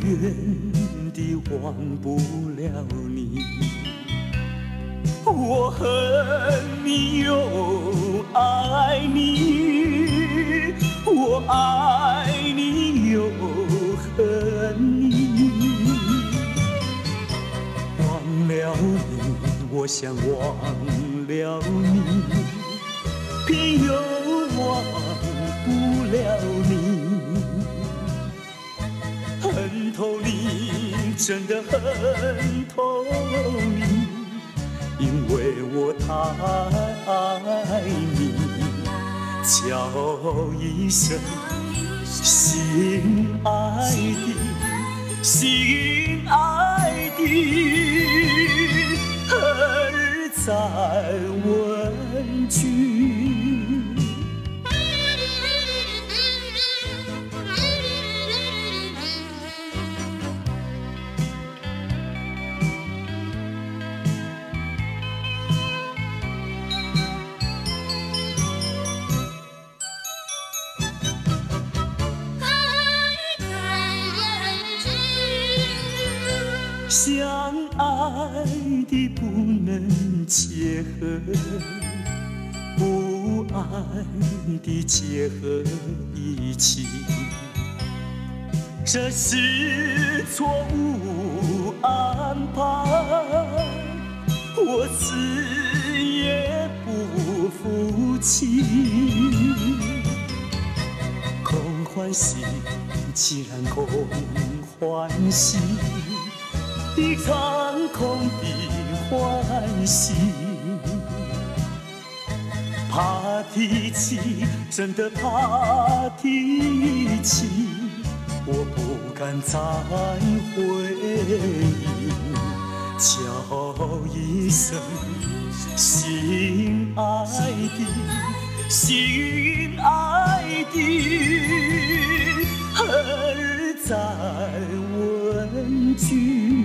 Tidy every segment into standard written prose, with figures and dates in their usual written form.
远地忘不了你。我恨你又爱你，我爱你又恨你。忘了你，我想忘了你，偏又忘不了你。恨透你，真的恨透你，因为我太爱你。叫一声心爱的，心爱的，儿在问句。相爱的不能结合，不爱的结合一起，这是错误安排，我死也不服气。空欢喜，既然空欢喜，一场空的欢喜，怕提起，真的怕提起，我不敢再回忆。叫一声心爱的，心爱的，儿在问句。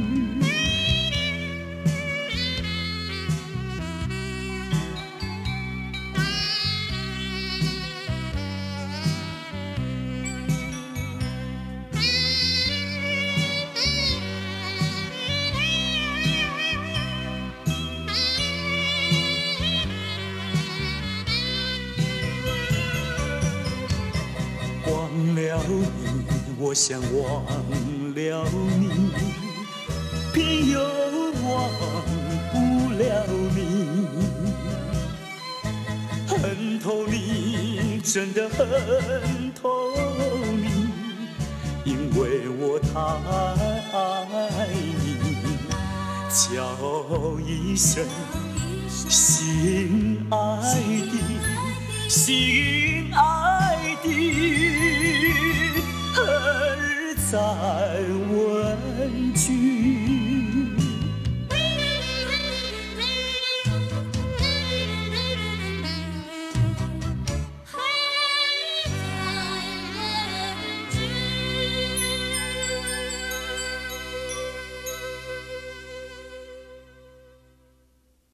忘了你，我想忘了你，偏又忘不了你。恨透你，真的恨透你，因为我太爱你。叫一声心爱的，心爱的，儿在问句。